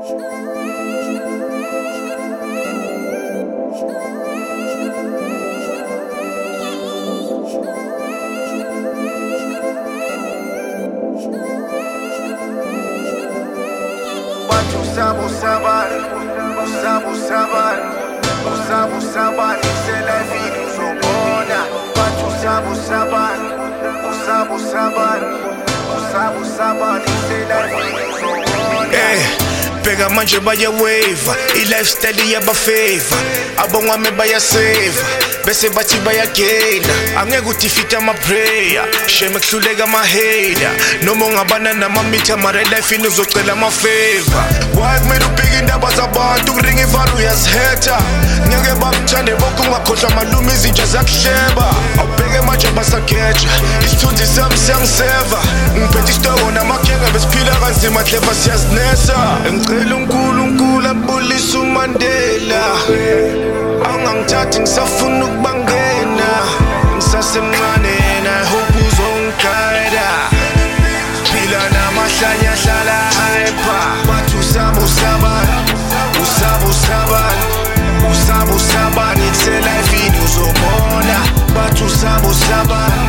Usabani, c'est la vie nous obona. Usabani, c'est la vie nous obona. Pega manje baya wave, i-lifestyle yaba favor. Abongwami baya save, bese bathi bayagenda. Angeke utifita ama-prayer, shame kuhluleka ama-hater. Noma ungabana nama-meter, mara life inuzocela ama-favor. Why kumele ubheke indaba zabantu, kuringa ivalo uyaziheta. Ngeke bakuthande bonke ungakhohlwa malume izinja zakusheba. Awubheke manje basageja, isithunzi sami siyangiseva. Ngiphethe isitoko namakhenga besiphila kanzima clever siyazinesa. Ngicela uNkulunkulu abulise uMandela. Angangithathi ngisafuna ukubangena. Ngisasemncane I hope uzongiguida. Phila namahlanya hlala hyper. Bathi usabani kuse life ini uzobona. Bathi usabani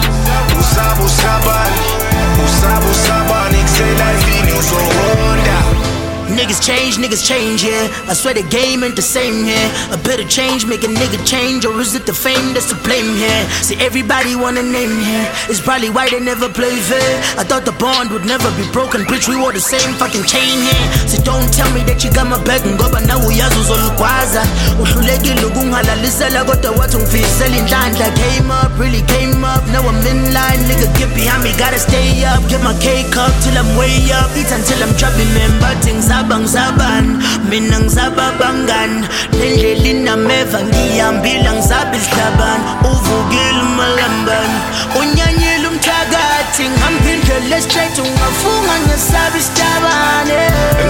kuse life ini uzobona. Niggas change, yeah. I swear the game ain't the same here. A bit of change make a nigga change, or is it the fame that's to blame here? See, everybody want a name here. It's probably why they never play fair. I thought the bond would never be broken, bitch, we wore the same fucking chain here. So don't tell me that you got my back, ngoba na uyazi uzolugwaza. Uhlulekile ukungihalalisela kodwa wathi ungifisela indlandla. Really came up, now I'm in line. Nigga get behind me, gotta stay up. Get my cake up till I'm way up. Eat until I'm dropping, man, but things Ngizaban, mina ngizababangan. Lendlela inameva ngiyambila ngizabe isihlaban. Uvukile umalamban, unyanyile umthakathi. Ngihamba indlela straight ungafunga ngesabe isitabane.